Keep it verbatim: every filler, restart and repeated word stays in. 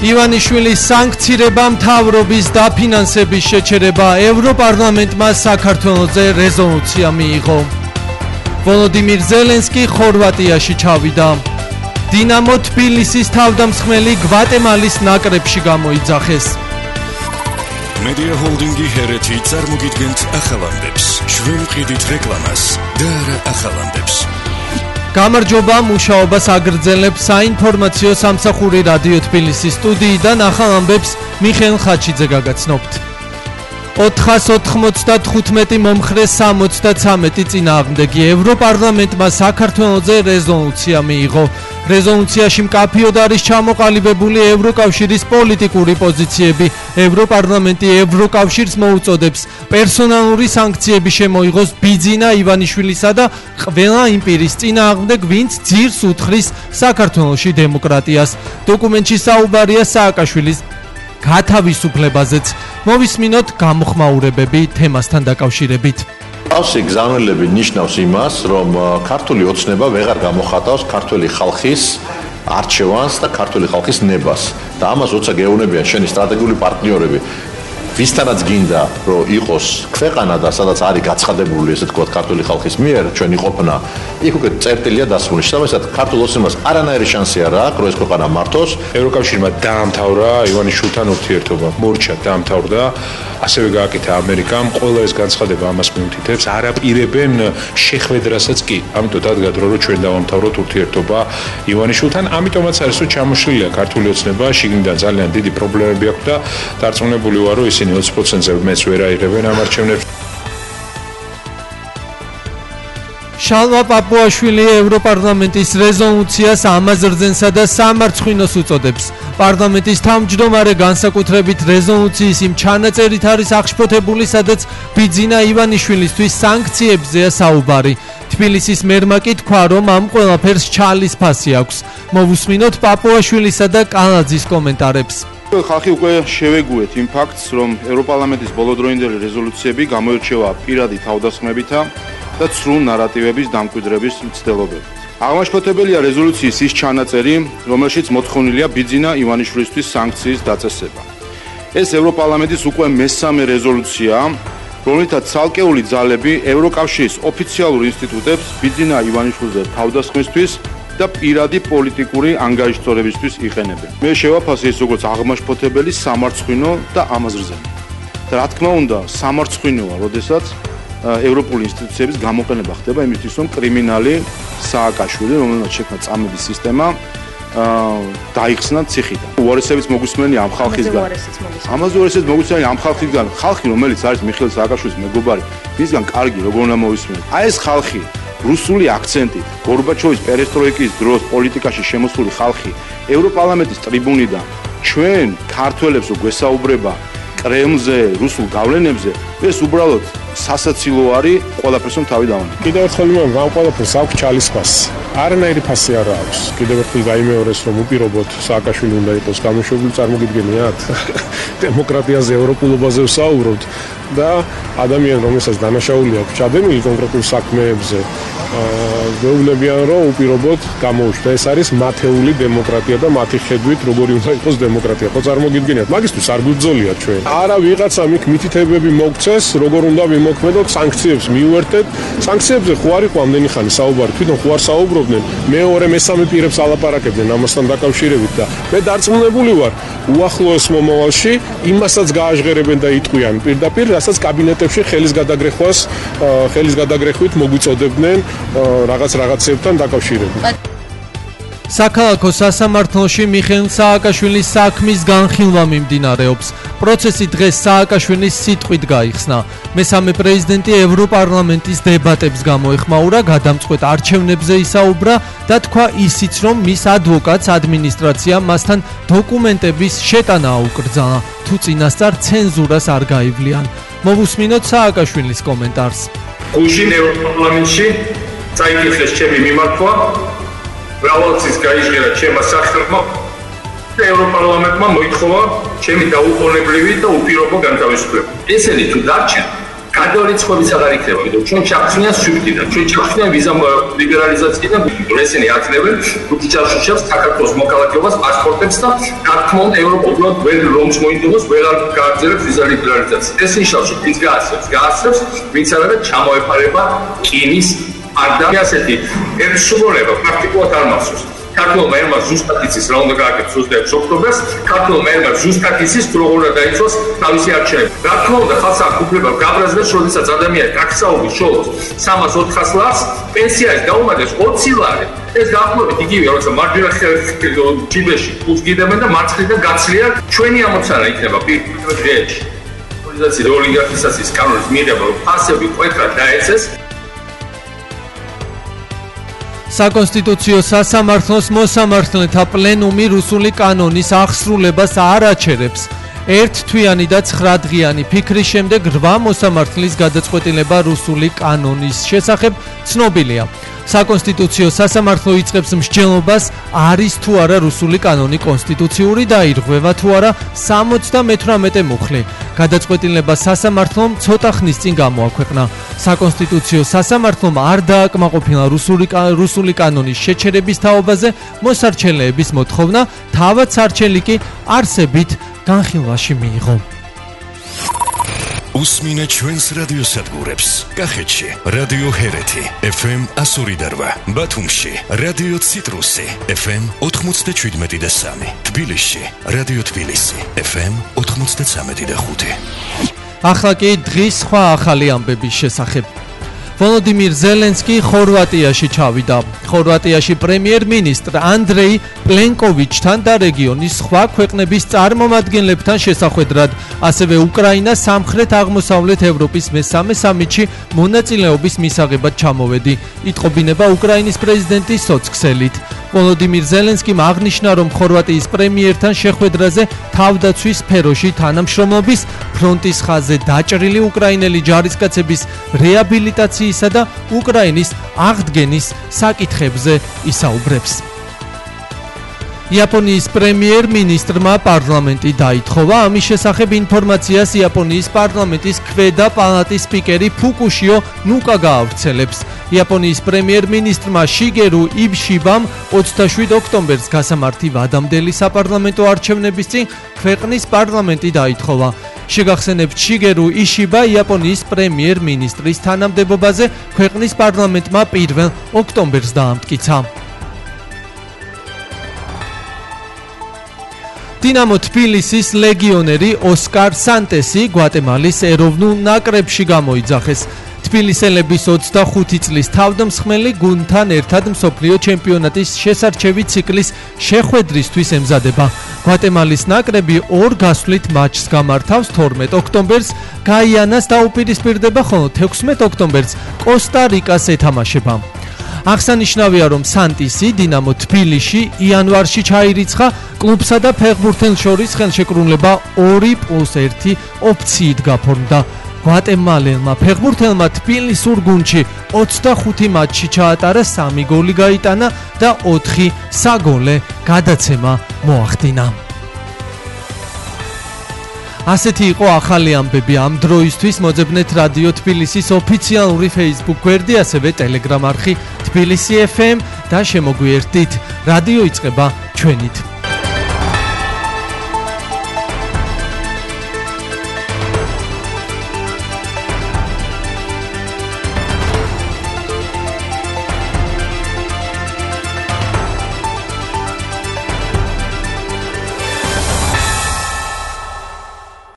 ივანიშვილის სანქცირება, მთავრობის დაფინანსების შეჩერება, ევროპარლამენტმა საქართველოზე რეზოლუცია მიიღო. ვოლოდიმირ ზელენსკი ხორვატიაში ჩავიდა. დინამო თბილისის თავდამსხმელი გვატემალის ნაკრებში გამოიძახეს. Media Holdingi Hereti წარმოგიდგენთ ახალანდებს. შვენ მყიდით რეკლამას და არა ახალანდებს. გამარჯობა, მუშაობას აგრძელებს საინფორმაციო სამსახური რადიო თბილისის სტუდიიდან ახალ ამბებს მიხეილ ხაჩიძე გაგაცნობთ. ოთხას ოთხმოცდათხუთმეტი მომხრე სამოცდათვრამეტი წინააღმდეგი ევროპარლამენტმა საქართველოზე რეზოლუცია მიიღო. რეზოლუციაში მკაფიოდ არის ჩამოყალიბებული ევროკავშირის პოლიტიკური პოზიციები. ევროპარლამენტი ევროკავშირს მოუწოდებს პერსონალური სანქციები შემოიღოს ბიძინა ივანიშვილისა და ყველა იმ პირის წინააღმდეგ, ვინც ძირს უთხრის საქართველოში დემოკრატიას. დოკუმენტში საუბარია სააკაშვილის გათავისუფლებაზეც. მოვისმინოთ გამოხმაურებები თემასთან დაკავშირებით. Ავსი გზავნილები ნიშნავს იმას, რომ ქართული ოცნება ვეღარ გამოხატავს ქართული ხალხის არჩევანს და ქართული ხალხის ნებას. და ამას როცა გეუბნებიან შენი სტრატეგიული პარტნიორები, ვისთანაც გინდა რომ იყოს ქვეყანა და სადაც არის გაცხადებული ესე თქვა ქართული ხალხის მიერ ჩვენი ყოფნა, იქ უკვე წერტილია დასმული. შესაბამისად, ქართულ ოცნებას არანაირი შანსი არ აქვს, რომ ეს ქვეყანა მართოს. ევროკავშირმა დაამთავრა ივანიშვილთან ურთიერთობა, მორჩა დაამთავრდა, ასევე გააკეთა ამერიკამ, ყველა ეს განცხადება ამას მიუთითებს, არაპირებენ შეხვედრასაც კი. ამიტომ დადგა დრო, რომ ჩვენ დავამთავროთ ურთიერთობა ივანიშვილთან, ამიტომაც არის რომ ჩამოშლილია ქართული ოცნება, შიგნიდან ძალიან დიდი პრობლემები აქვს და დარწმუნებული ვარ, რომ ისინი ოცი პროცენტზე მეც ვერ აიღებენ ამ არჩევნებს. შალვა პაპუაშვილი ევროპარლამენტის რეზოლუციას ამაზრდენსა და სამარცხვინოს უწოდებს. პარლამენტის თავმჯდომარე განსაკუთრებით რეზოლუციის იმ ჩანაწერით არის აღშფოთებული, სადაც ბიძინა ივანიშვილისთვის სანქციებზეა საუბარი. თბილისის მერმა კი თქვა, რომ ამ ყველაფერს ჩალის ფასი აქვს. მოვუსმინოთ პაპუაშვილისა და კალაძის კომენტარებს. ხალხი უკვე შევეგუეთ იმ ფაქტს, რომ ევროპარლამენტის ბოლოდროინდელი რეზოლუციები გამოირჩევა პირადი თავდასხმებითა და ცრუ ნარატივების დამკვიდრების მცდელობებით. აღმაშფოთებელია რეზოლუციის ის ჩანაწერი, რომელშიც მოთხოვნილია ბიძინა ივანიშვილისთვის სანქციის დაწესება. ეს ევროპარლამენტის უკვე მესამე რეზოლუცია, რომლითაც ცალკეული ძალები ევროკავშირის ოფიციალურ ინსტიტუტებს ბიძინა ივანიშვილზე თავდასხმისთვის და პირადი პოლიტიკური ანგარიშწორებისთვის იყენებენ. მე შევაფასე ეს როგორც აღმაშფოთებელი, სამარცხვინო და ამაზრზენი. და რა თქმა უნდა, სამარცხვინოა, როდესაც ევროპული ინსტიტუციების გამოყენება ხდება იმისთვის, რომ კრიმინალი სააკაშვილი, რომელსაც შექმნა წამების სისტემა, დაიხსნა ციხიდან. უარესებიც მოგვისმენია ამ ხალხისგან. ამაზე უარესებიც მოგვისმენია ამ ხალხისგან, ხალხი, რომელიც არის მიხეილ სააკაშვილის მეგობარი, მისგან კარგი როგორ უნდა მოვისმენთ. აი ეს ხალხი რუსული აქცენტით, გორბაჩოვის პერესტროიკის დროს პოლიტიკაში შემოსული ხალხი ევროპარლამენტის ტრიბუნიდან ჩვენ ქართველებს გვესაუბრება კრემლზე, რუსულ გავლენებზე, ეს უბრალოდ სასაცილო არის, ყველაფერს რომ თავი დავანებო. კიდევ ერთხელ ვიმეორებ, ამ ყველაფერს აქვს ჩალის ფასი. არანაირი ფასი არ აქვს. კიდევ ერთხელ გაიმეორეს, რომ უპირობოდ სააკაშვილი უნდა იყოს გამოშვებული, წარმოგიდგენიათ? დემოკრატიაზე, ევროპულობაზე ვსაუბრობთ და ადამიანი, რომელსაც დანაშაული აქვს ჩადენილი კონკრეტულ საქმეებზე, გვეუბნებიან, რომ უპირობოდ გამოუშვდა. ეს არის მათეული დემოკრატია და მათი ხედვით როგორი უნდა იყოს დემოკრატია. ხო წარმოგიდგენიათ? მაგისთვის არ გვიბრძოლია ჩვენ. არა ვიღაცამ იქ მითითებები მოგცეს, როგორ უნდა ვიმოქმედოთ, სანქციებს მიუერთეთ. სანქციებზე ხო არ იყო ამდენი ხანი საუბარი, თვითონ ხო არ საუბრობდნენ. მეორე, მესამე პირებს ალაპარაკებდნენ ამასთან დაკავშირებით და მე დარწმუნებული ვარ, უახლოეს მომავალში იმასაც გააჟღერებენ და იტყვიან პირდაპირ, რასაც კაბინეტებში ხელის გადაგრეხვას, ხელის გადაგრეხვით მოგვიწოდებდნენ რაღაც რაღაცებთან დაკავშირებით. საქალაქო სასამართლოში მიხეილ სააკაშვილის საქმის განხილვა მიმდინარეობს. პროცესი დღეს სააკაშვილის სიტყვით გაიხსნა. მესამე პრეზიდენტი ევროპარლამენტის დებატებს გამოეხმაურა, გადამწყვეტ არჩევნებზე ისაუბრა და თქვა ისიც, რომ მის ადვოკატს ადმინისტრაცია მასთან დოკუმენტების შეტანა აუკრძალა, თუ წინასწარ ცენზურას არ გაივლიან. მოვუსმინოთ სააკაშვილის კომენტარს. გუშინ ევროპარლამენტში წაიკითხეს ჩემი მიმართვა, რავალცის გაიჟღერა ჩემმა სახელმა და ევროპარლამენტმა მოითხოვა ჩემი დაუყოვნებლივი და უპირობო განთავისუფლება. ესენი თუ დარჩენ, გარკვეული რიცხვებიც აღარ იქნება, იმიტომ ჩვენ ჩახსნიან სვიფტიდან, ჩვენ ჩახსნიან ვიზა ლიბერალიზაციიდან, ესენი აწნევენ რუსეთს, საქართველოს მოქალაქეობას, პასპორტებს და თქმა უნდა ევროპულ ვერ რომს მოინდომოს, ვეღარ გააგრძელებს ვიზა ლიბერალიზაციას. ეს ნიშნავს, რომ ის გააცნობს, გააცნობს, ვინც არა ჩამოეფარება კინის არდა ასეთი ერთსრულება პრაქტიკულად არ მახსოვს. ქართულმა ერმა ზუსტად იცის რა უნდა გააკეთოს ოცდაექვსი ოქტომბერს, ქართულმა ერმა ზუსტად იცის თუ როგორ უნდა დაიცვას თავისი არჩევნები. რა თქმა უნდა, ხალხს აქვს უფლება გაბრაზდეს, როდესაც ადამიანი ტაქსაურის შოულობს სამას ოთხას ლარს, პენსიას დაუმატებს ოცი ლარი. ეს დაახლოებით იგივეა, როცა მარჯვენა ჯიბეში ფულს გიდებენ და მარცხნიდან გაცლიან, ჩვენი ამოცანა იქნება პირველ დღეებში. პოლიტიზაციის ოლიგარქიზაციის კანონის მიღება, რომ ფასები ყვეტრად დაეცეს. საკონსტიტუციო სასამართლოს მოსამართლეთა პლენუმი რუსული კანონის აღსრულებას არ აჩერებს. ერთთვიანი და ცხრადღიანი ფიქრის შემდეგ რვა მოსამართლის გადაწყვეტილება რუსული კანონის შესახებ ცნობილია. საკონსტიტუციო სასამართლო იწყებს მსჯელობას, არის თუ არა რუსული კანონი კონსტიტუციური და ირღვევა თუ არა სამოცდამეთვრამეტე მუხლი. გადაწყვეტილება სასამართლომ ცოტა ხნის წინ გამოაქვეყნა. საკონსტიტუციო სასამართლომ არ დააკმაყოფილა რუსული რუსული კანონის შეჩერების თაობაზე მოსარჩელეების მოთხოვნა, თავად სარჩელი კი არსებით განხილვაში მიიღო. უსმინე ჩვენს რადიოსადგურებს. კახეთში რადიო ჰერეთი ეფ ემ ასორი და რვა, ბათუმში რადიო ციტრუსი ეფ ემ ოთხმოცდაშვიდმეტი და სამი, თბილისში რადიო თბილისი ეფ ემ ოთხმოცდაცამეტი და ხუთი. ახლა კი დღის სხვა ახალი ამბების შესახებ. ვოლოდიმირ ზელენსკი ხორვატიაში ჩავიდა. ხორვატიაში პრემიერ-მინისტრ ანდრეი პლენკოვიჩთან და რეგიონის სხვა ქვეყნების წარმომადგენლებთან შესახვედრად, ასევე უკრაინას სამხრეთ-აღმოსავლეთ ევროპის მესამე სამიტში მონაწილეობის მისაღებად ჩამოვედი. იტყობინება უკრაინის პრეზიდენტის სოცქსელით. ვოლოდიმირ ზელენსკიმ აღნიშნა, რომ ხორვატიის პრემიერთან შეხვედრაზე თავდაცვის სფეროში თანამშრომლობის, ფრონტის ხაზზე დაჭრილი უკრაინელი ჯარისკაცების რეაბილიტაციისა და უკრაინის აღდგენის საკითხებზე ისაუბრებს. იაპონიის პრემიერ-მინისტრმა პარლამენტი დაითხოვა. ამის შესახებ ინფორმაციას იაპონიის პარლამენტის ქვედა პალატის სპიკერი ფუკუშიო ნუკა გაავრცელებს. იაპონიის პრემიერ-მინისტრმა შიგერუ იბშიბამ ოცდაშვიდ ოქტომბერს გასამართი ვადამდელი საპარლამენტო არჩევნების წინ ქვეყნის პარლამენტი დაითხოვა. შეგახსენებთ, შიგერუ იშიბა იაპონიის პრემიერ-მინისტრის თანამდებობაზე ქვეყნის პარლამენტმა პირველ ოქტომბერს დაამტკიცა. დინამო თბილისის ლეგიონერი ოსკარ სანტესი გვატემალის ეროვნულ ნაკრებში გამოიძახეს. თბილისელების ოცდახუთი წლის თავდამსხმელი გუნდთან ერთად მსოფლიო ჩემპიონატის შესარჩევი ციკლის შეხვედრისთვის ემზადება. გვატემალის ნაკრები ორ გასვლით მატჩს გამართავს. თორმეტ ოქტომბერს გაიანას დაუპირისპირდება, ხოლო თექვსმეტ ოქტომბერს კოსტა-რიკას ეთამაშება. აღსანიშნავია, რომ სანტისი დინამო თბილისში იანვარში ჩაირიცხა. კლუბსა და ფეხბურთელს შორის ხელშეკრულება ორი პლუს ერთი ოფციით გაფორმდა. გვატემალელმა ფეხბურთელმა თბილისურ გუნდში ოცდახუთი მატჩი ჩაატარა, სამი გოლი გაიტანა და ოთხი საგოლე გადაცემა მოახდინა. ასეთი იყო ახალი ამბები ამ დროისთვის. მოძებნეთ რადიო თბილისის ოფიციალური Facebook გვერდი, ასევე Telegram არხი თბილისი ეფ ემ და შემოგვიერთდით. რადიო იწყება ჩვენით.